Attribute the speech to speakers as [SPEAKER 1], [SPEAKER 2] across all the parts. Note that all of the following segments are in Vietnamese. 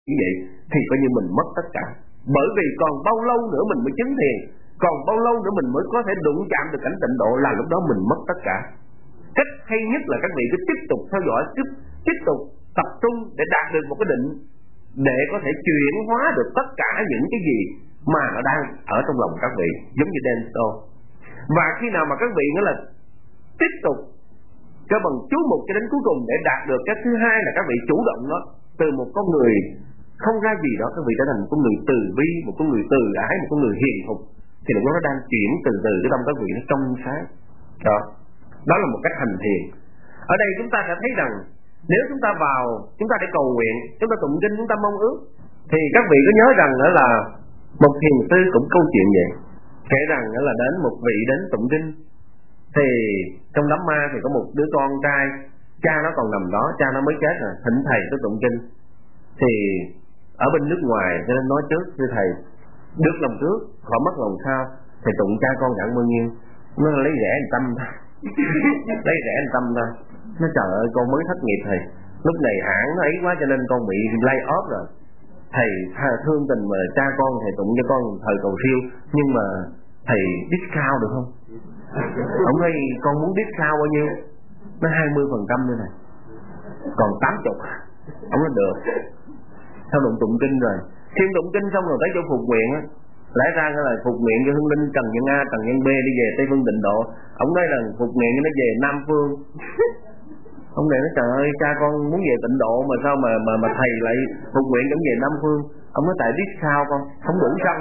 [SPEAKER 1] như vậy thì coi như mình mất tất cả. Bởi vì còn bao lâu nữa mình mới chứng thiền, còn bao lâu nữa mình mới có thể đụng chạm được cảnh tịnh độ, là lúc đó mình mất tất cả. Cách hay nhất là các vị cứ tiếp tục theo dõi, tiếp tục tập trung để đạt được một cái định, để có thể chuyển hóa được tất cả những cái gì mà nó đang ở trong lòng các vị, giống như Denso. Và khi nào mà các vị nữa là tiếp tục cho bằng chú mục cho đến cuối cùng để đạt được cái thứ hai là các vị chủ động đó, từ một con người không ra gì đó các vị trở thành một con người từ bi, một con người từ ái, một con người hiền thục, thì lúc đó nó đang chuyển từ từ cái tâm các vị nó trong sáng. Đó là một cách hành thiền. Ở đây chúng ta sẽ thấy rằng nếu chúng ta vào, chúng ta để cầu nguyện, chúng ta tụng kinh, chúng ta mong ước, thì các vị có nhớ rằng đó là một thiền sư cũng câu chuyện vậy, kể rằng đó là đến một vị đến tụng kinh, thì trong đám ma thì có một đứa con trai, cha nó còn nằm đó, cha nó mới chết rồi, thỉnh thầy tới tụng kinh. Thì ở bên nước ngoài cho nên nói trước, thưa thầy, được lòng trước khỏi mất lòng sau, thầy tụng cha con nhận bao nhiêu, nó lấy rẻ anh tâm thôi. Lấy rẻ anh tâm thôi. Nó trời ơi con mới thất nghiệp thầy, lúc này hãng nó ấy quá cho nên con bị lay off rồi. Thầy thương tình mà cha con thầy tụng cho con thời cầu siêu, nhưng mà thầy discount được không? Ông nói con muốn discount bao nhiêu? Nó 20% nữa này, còn 80. Ông nói được. Sao tụng kinh rồi, khi tụng kinh xong rồi tới chỗ phục nguyện á, lẽ ra là phục nguyện cho hương linh Trần Nhân A, Trần Nhân B đi về Tây Phương Tịnh Độ. Ông nói là phục nguyện cho nó về Nam Phương. Ông này nói trời ơi cha con muốn về Tịnh Độ mà sao mà thầy lại phục nguyện vẫn về Nam Phương. Ông nói tại biết sao con không đủ sân.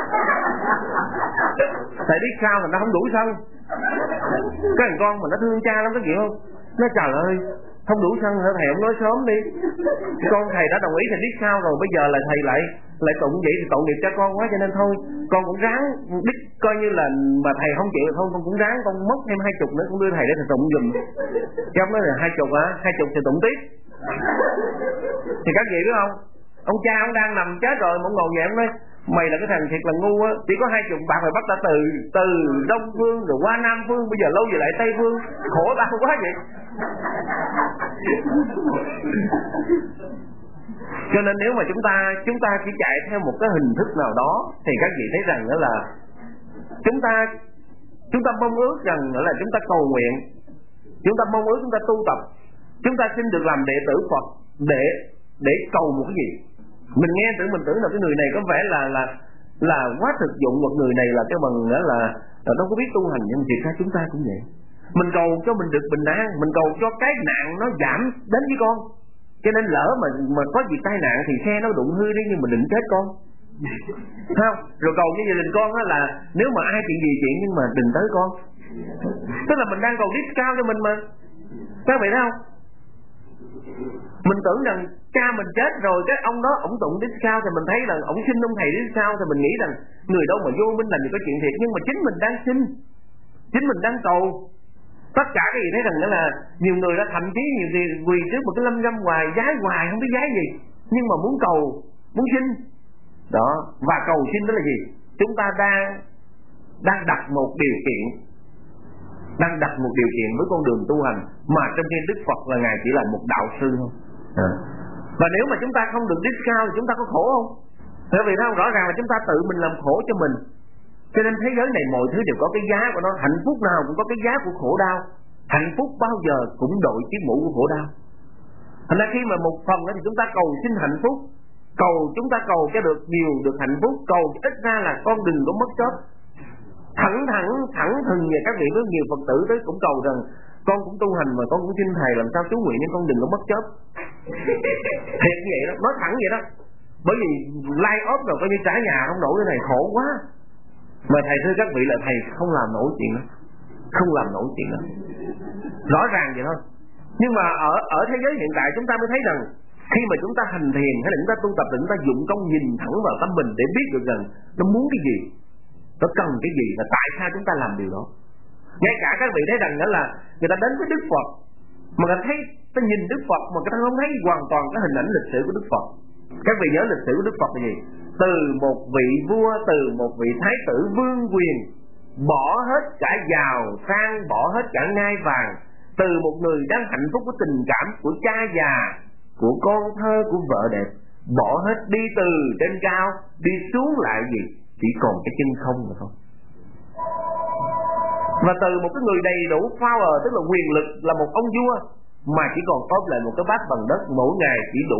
[SPEAKER 1] Tại biết sao mà nó không đủ sân. Cái thằng con mà nó thương cha lắm có chịu không? Nó trời ơi không đủ sân hả thầy, ông nói sớm đi. Con thầy đã đồng ý thầy biết sao rồi, bây giờ là thầy lại tụng vậy thì tội nghiệp cho con quá, cho nên thôi con cũng ráng biết coi như là mà thầy không chịu thôi con cũng ráng con mất thêm 20 nữa con đưa thầy để thầy tụng giùm. Cái ông nói là 20 hả? 20 thì tụng tiếp. Thì các vị biết không, ông cha ông đang nằm chết rồi mà ông ngồi vậy ông nói mày là cái thằng thiệt là ngu á, chỉ có 20 bạc phải bắt ta từ Đông Phương rồi qua Nam Phương, bây giờ lâu về lại Tây Phương, khổ tao quá vậy. Cho nên nếu mà chúng ta chỉ chạy theo một cái hình thức nào đó thì các vị thấy rằng đó là chúng ta mong ước rằng là chúng ta cầu nguyện, chúng ta mong ước chúng ta tu tập, chúng ta xin được làm đệ tử Phật để cầu một cái gì. Mình nghe mình tưởng là cái người này có vẻ là quá thực dụng, một người này là cái bằng là đâu có biết tu hành, nhưng thiệt ra chúng ta cũng vậy. Mình cầu cho mình được bình an, mình cầu cho cái nạn nó giảm đến với con. Cho nên lỡ mà có gì tai nạn thì xe nó đụng hư đi nhưng mà đừng chết con. Không? Rồi cầu như gia đình con đó là nếu mà ai chuyện gì chuyện nhưng mà đừng tới con. Tức là mình đang cầu discount cho mình mà. Các vị thấy không? Mình tưởng rằng cha mình chết rồi cái ông đó ổng tụng discount thì mình thấy rằng ổng xin ông thầy discount thì mình nghĩ rằng người đâu mà vô minh làm gì có chuyện thiệt, nhưng mà chính mình đang xin, chính mình đang cầu. Tất cả cái gì thấy rằng đó là nhiều người đã thậm chí nhiều gì quỳ trước một cái lâm dâm hoài, hoài không biết giái gì, nhưng mà muốn cầu, muốn xin đó. Và cầu xin đó là gì? Chúng ta đang đặt một điều kiện, với con đường tu hành, mà trong khi Đức Phật là ngài chỉ là một đạo sư thôi. Và nếu mà chúng ta không được discount thì chúng ta có khổ không? Bởi vì nó rõ ràng là chúng ta tự mình làm khổ cho mình. Cho nên thế giới này mọi thứ đều có cái giá của nó. Hạnh phúc nào cũng có cái giá của khổ đau. Hạnh phúc bao giờ cũng đội chiếc mũ của khổ đau. Thành ra khi mà một phần đó thì chúng ta cầu xin hạnh phúc, chúng ta cầu cho được nhiều, được hạnh phúc, cầu ít ra là con đừng có mất chớp. Thẳng thừng về các vị, với nhiều Phật tử tới cũng cầu rằng con cũng tu hành mà con cũng xin thầy làm sao chú nguyện nhưng con đừng có mất chớp. Thiệt như vậy đó, nói thẳng vậy đó. Bởi vì lay off rồi coi như trả nhà không nổi, cái này khổ quá. Mà thầy thưa các vị là thầy không làm nổi chuyện đó, rõ ràng vậy thôi. Nhưng mà ở thế giới hiện tại chúng ta mới thấy rằng khi mà chúng ta hành thiền hay là chúng ta tu tập, chúng ta dụng công nhìn thẳng vào tâm mình để biết được rằng nó muốn cái gì, nó cần cái gì và tại sao chúng ta làm điều đó. Ngay cả các vị thấy rằng đó là người ta đến với Đức Phật mà người ta thấy, ta nhìn Đức Phật mà người ta không thấy hoàn toàn cái hình ảnh lịch sử của Đức Phật. Các vị nhớ lịch sử của Đức Phật là gì? Từ một vị vua, từ một vị thái tử vương quyền, bỏ hết cả giàu sang, bỏ hết cả ngai vàng, từ một người đang hạnh phúc của tình cảm, của cha già, của con thơ, của vợ đẹp, bỏ hết, đi từ trên cao đi xuống lại gì, chỉ còn cái chân không mà thôi. Và từ một cái người đầy đủ power, tức là quyền lực, là một ông vua, mà chỉ còn có lại một cái bát bằng đất, mỗi ngày chỉ đủ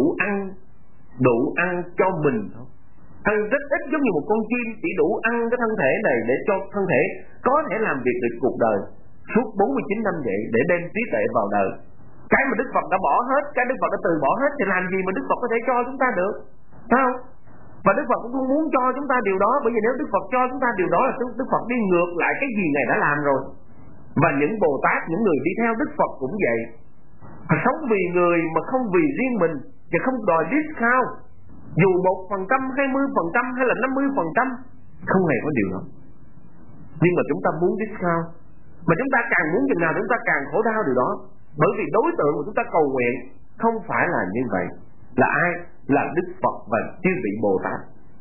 [SPEAKER 1] ăn cho mình thôi. Ăn rất ít, giống như một con chim chỉ đủ ăn cái thân thể này để cho thân thể có thể làm việc được cuộc đời suốt 49 năm vậy, để đem trí tuệ vào đời. Cái mà Đức Phật đã bỏ hết, cái Đức Phật đã từ bỏ hết, thì làm gì mà Đức Phật có thể cho chúng ta được, phải không? Và Đức Phật cũng không muốn cho chúng ta điều đó, bởi vì nếu Đức Phật cho chúng ta điều đó là Đức Phật đi ngược lại cái gì Ngài đã làm rồi. Và những Bồ Tát, những người đi theo Đức Phật cũng vậy, họ sống vì người mà không vì riêng mình, và không đòi discount, dù 1%, 20% hay là 50%, không hề có điều đó. Nhưng mà chúng ta muốn discount, mà chúng ta càng muốn chừng nào chúng ta càng khổ đau điều đó. Bởi vì đối tượng của chúng ta cầu nguyện không phải là như vậy. Là ai? Là Đức Phật và chư vị Bồ Tát.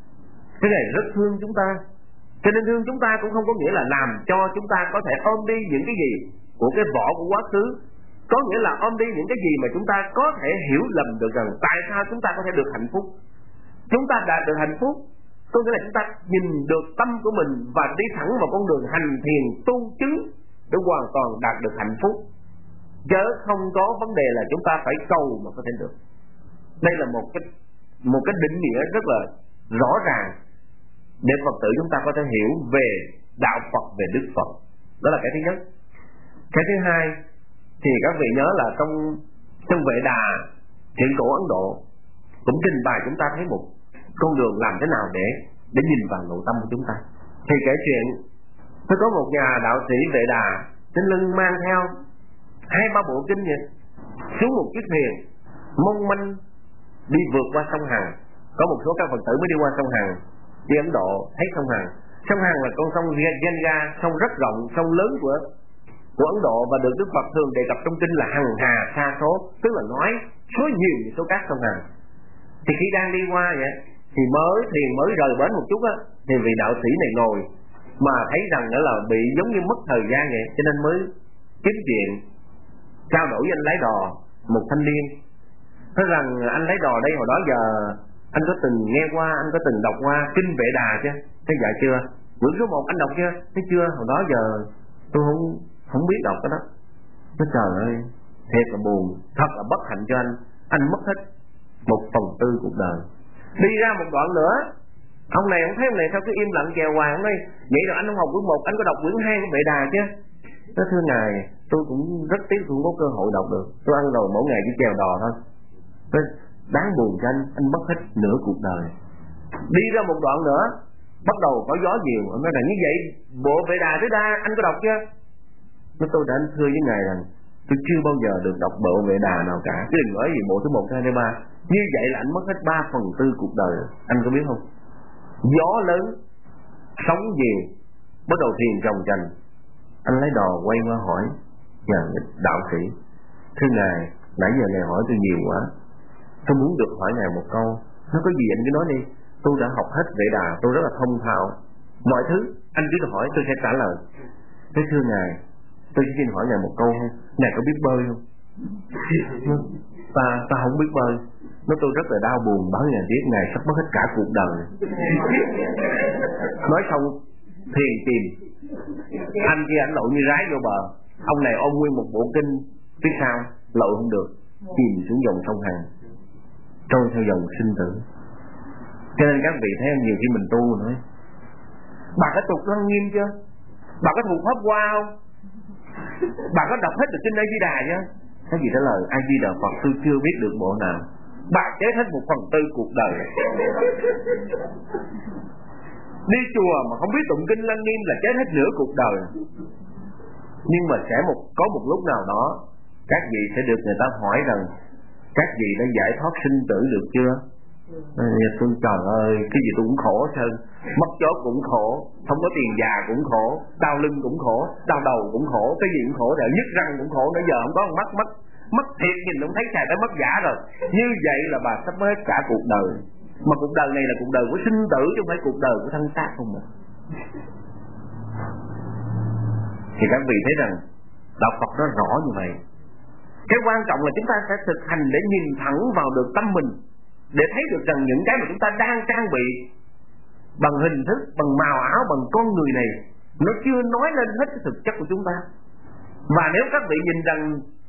[SPEAKER 1] Cái này rất thương chúng ta. Cho nên thương chúng ta cũng không có nghĩa là làm cho chúng ta có thể ôm đi những cái gì của cái vỏ của quá khứ. Có nghĩa là ôm đi những cái gì mà chúng ta có thể hiểu lầm được rằng tại sao chúng ta có thể được hạnh phúc. Chúng ta đạt được hạnh phúc có nghĩa là chúng ta nhìn được tâm của mình và đi thẳng vào con đường hành thiền tu chứng để hoàn toàn đạt được hạnh phúc. Chứ không có vấn đề là chúng ta phải cầu mà có thể được. Đây là một cái định nghĩa rất là rõ ràng để Phật tử chúng ta có thể hiểu về đạo Phật, về Đức Phật. Đó là cái thứ nhất. Cái thứ hai thì các vị nhớ là trong Vệ Đà truyện cổ Ấn Độ cũng trình bày chúng ta thấy một con đường làm thế nào để nhìn vào nội tâm của chúng ta. Thì kể chuyện có một nhà đạo sĩ Vệ Đà trên lưng mang theo 2-3 bộ kinh vậy, xuống một chiếc thuyền mong manh đi vượt qua sông Hằng. Có một số các Phật tử mới đi qua sông Hằng, đi Ấn Độ thấy sông Hằng. Sông Hằng là con sông Ganga, sông rất rộng, sông lớn của Ấn Độ, và được Đức Phật thường đề cập trong kinh là hằng hà sa số, tức là nói số nhiều về số cát sông Hằng. Thì khi đang đi qua vậy thì thuyền mới rời bến một chút á, thì vị đạo sĩ này ngồi mà thấy rằng đó là bị giống như mất thời gian vậy, cho nên mới kiếm chuyện trao đổi với anh lái đò, một thanh niên. Nói rằng anh lái đò đây hồi đó giờ anh có từng nghe qua, anh có từng đọc qua kinh Vệ Đà chứ? Thế dạ chưa. Quyển số 1 anh đọc chưa? Thế chưa. Hồi đó giờ tôi không biết đọc cái đó. Nói trời ơi, thiệt là buồn, thật là bất hạnh cho anh mất hết 1/4 cuộc đời. Đi ra một đoạn nữa, ông này thấy ông này sao cứ im lặng chèo hoài. Ông nói vậy rồi anh không học quyển 1, anh có đọc quyển 2 của Vệ Đà chứ? Nói thưa ngài, tôi cũng rất tiếc tôi không có cơ hội đọc được. Tôi ăn rồi mỗi ngày chỉ chèo đò thôi. Nói, đáng buồn cho anh mất hết nửa cuộc đời. Đi ra một đoạn nữa, bắt đầu có gió nhiều. Ông nói là như vậy bộ Vệ Đà Thứ Đa anh có đọc chưa? Nói tôi đã thưa với ngài rằng tôi chưa bao giờ được đọc bộ Vệ Đà nào cả, chứ đừng nói gì bộ thứ 1, 2, 3. Như vậy là anh mất hết 3/4 cuộc đời. Anh có biết không? Gió lớn, sóng nhiều, bắt đầu thuyền chồng chành. Anh lấy đò quay qua hỏi nhà đạo sĩ: thưa ngài, nãy giờ ngài hỏi tôi nhiều quá, tôi muốn được hỏi ngài một câu. Nó có gì anh cứ nói đi, tôi đã học hết Vệ Đà, tôi rất là thông thạo mọi thứ, anh cứ hỏi tôi sẽ trả lời. Thế thưa ngài, tôi chỉ xin hỏi ngài một câu thôi, ngài có biết bơi không? Ta không biết bơi. Nói tôi rất là đau buồn, báo ngài biết ngài sắp mất hết cả cuộc đời. Nói xong thuyền chìm, anh kia ảnh lội như rái vô bờ, ông này ôm nguyên một bộ kinh phía sau lội không được, chìm xuống dòng sông Hằng, trôi theo dòng sinh tử. Cho nên các vị thấy nhiều khi mình tu nói bà có tục Lăng Nghiêm chưa? Bà có thuộc Pháp Hoa không? Bà có đọc hết được kinh A Di Đà chưa? Cái gì trả lời A Di Đà Phật tôi chưa biết được bộ nào. Bà chết hết 1/4 cuộc đời. Đi chùa mà không biết tụng kinh Lăng Nghiêm là chết hết nửa cuộc đời. Nhưng mà sẽ có một lúc nào đó các vị sẽ được người ta hỏi rằng các vị đã giải thoát sinh tử được chưa? Tôi trời ơi, cái gì tôi cũng khổ hơn, mất chốt cũng khổ, không có tiền già cũng khổ, đau lưng cũng khổ, đau đầu cũng khổ, cái gì cũng khổ, rồi nhức răng cũng khổ, nãy giờ không có mất thiệt, nhìn không thấy xài tới mất giả rồi. Như vậy là bà sắp hết cả cuộc đời. Mà cuộc đời này là cuộc đời của sinh tử chứ không phải cuộc đời của thân xác không mà. Thì các vị thấy rằng đạo Phật nó rõ như vậy. Cái quan trọng là chúng ta sẽ thực hành để nhìn thẳng vào được tâm mình. để thấy được rằng những cái mà chúng ta đang trang bị bằng hình thức, bằng màu áo, bằng con người này, nó chưa nói lên hết cái thực chất của chúng ta. Và nếu các vị nhìn rằng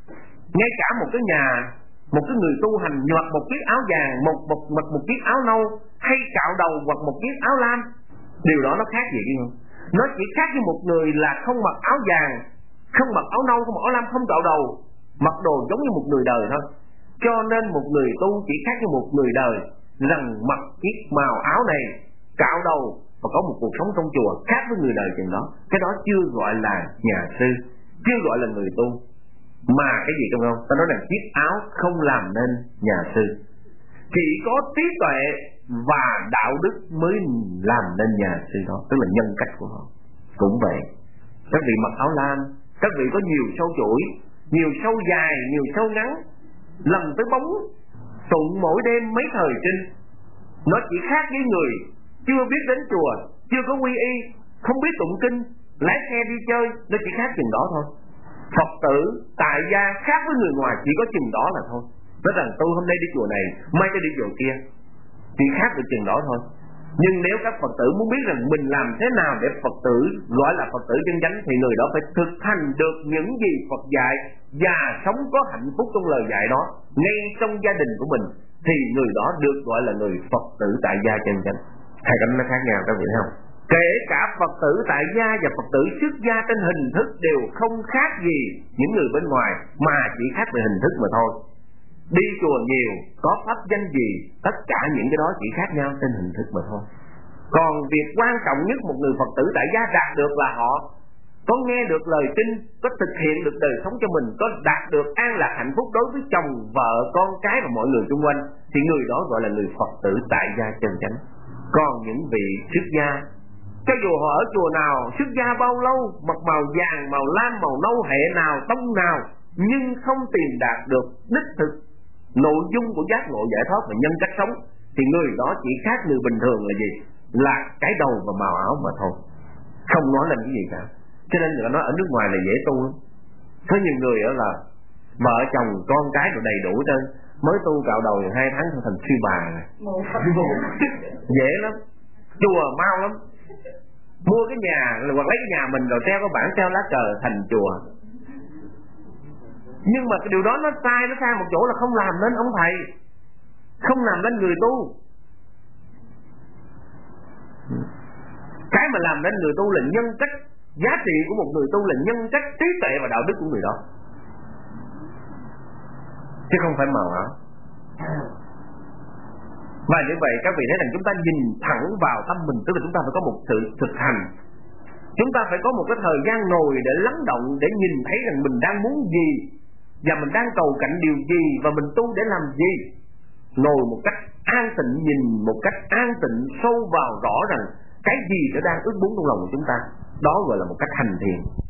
[SPEAKER 1] ngay cả một cái nhà, một cái người tu hành mặc một chiếc áo vàng, mặc một chiếc áo nâu, hay cạo đầu hoặc một chiếc áo lam, điều đó nó khác gì không? Nó chỉ khác với một người là không mặc áo vàng, không mặc áo nâu, không mặc áo lam, không cạo đầu, mặc đồ giống như một người đời thôi. Cho nên một người tu chỉ khác với một người đời rằng mặc chiếc màu áo này, cạo đầu và có một cuộc sống trong chùa khác với người đời chừng đó. Cái đó chưa gọi là nhà sư, chưa gọi là người tu. Mà cái gì trong không? Ta nói rằng chiếc áo không làm nên nhà sư. Chỉ có trí tuệ và đạo đức mới làm nên nhà sư đó, tức là nhân cách của họ. Cũng vậy, các vị mặc áo lam, các vị có nhiều sâu chuỗi, nhiều sâu dài, nhiều sâu ngắn, lần tới bóng tụng mỗi đêm mấy thời trinh. Nó chỉ khác với người chưa biết đến chùa, chưa có quy y, không biết tụng kinh, lái xe đi chơi, nó chỉ khác chừng đó thôi. Phật tử tại gia khác với người ngoài chỉ có chừng đó là thôi. Nói rằng tôi hôm nay đi chùa này, mai tôi đi chùa kia, chỉ khác được chừng đó thôi. Nhưng nếu các Phật tử muốn biết rằng mình làm thế nào để Phật tử gọi là Phật tử chân chánh, thì người đó phải thực hành được những gì Phật dạy và sống có hạnh phúc trong lời dạy đó ngay trong gia đình của mình, thì người đó được gọi là người Phật tử tại gia chân chánh. Hai cái nó khác nhau các vị thấy không? Kể cả Phật tử tại gia và Phật tử xuất gia trên hình thức đều không khác gì những người bên ngoài, mà chỉ khác về hình thức mà thôi. Đi chùa nhiều, có pháp danh gì, tất cả những cái đó chỉ khác nhau trên hình thức mà thôi. Còn việc quan trọng nhất một người Phật tử tại gia đạt được là họ có nghe được lời kinh, có thực hiện được đời sống cho mình, có đạt được an lạc hạnh phúc đối với chồng, vợ, con cái và mọi người xung quanh, thì người đó gọi là người Phật tử tại gia chân chánh. Còn những vị xuất gia, cho dù họ ở chùa nào, xuất gia bao lâu, mặc màu vàng, màu lam, màu nâu, hệ nào, tông nào, nhưng không tìm đạt được đích thực nội dung của giác ngộ giải thoát và nhân cách sống, thì người đó chỉ khác người bình thường là gì? Là cái đầu và màu áo mà thôi, không nói lên cái gì cả. Cho nên người ta nói ở nước ngoài là dễ tu lắm. Có nhiều người đó là vợ chồng con cái đều đầy đủ trơn, mới tu cạo đầu 2 tháng thành sư bà rồi. Dễ lắm, chùa mau lắm. Mua cái nhà hoặc lấy cái nhà mình rồi treo cái bảng treo lá cờ thành chùa. Nhưng mà cái điều đó nó sai một chỗ là không làm nên ông thầy, không làm nên người tu. Cái mà làm nên người tu là nhân cách, giá trị của một người tu là nhân cách, trí tuệ và đạo đức của người đó, chứ không phải màu áo. Và như vậy các vị thấy rằng chúng ta nhìn thẳng vào tâm mình, tức là chúng ta phải có một sự thực hành. Chúng ta phải có một cái thời gian ngồi để lắng động, để nhìn thấy rằng mình đang muốn gì và mình đang cầu cạnh điều gì và mình tu để làm gì. Ngồi một cách an tịnh, nhìn một cách an tịnh sâu vào rõ rằng cái gì nó đang ước muốn trong lòng của chúng ta. Đó gọi là một cách hành thiền.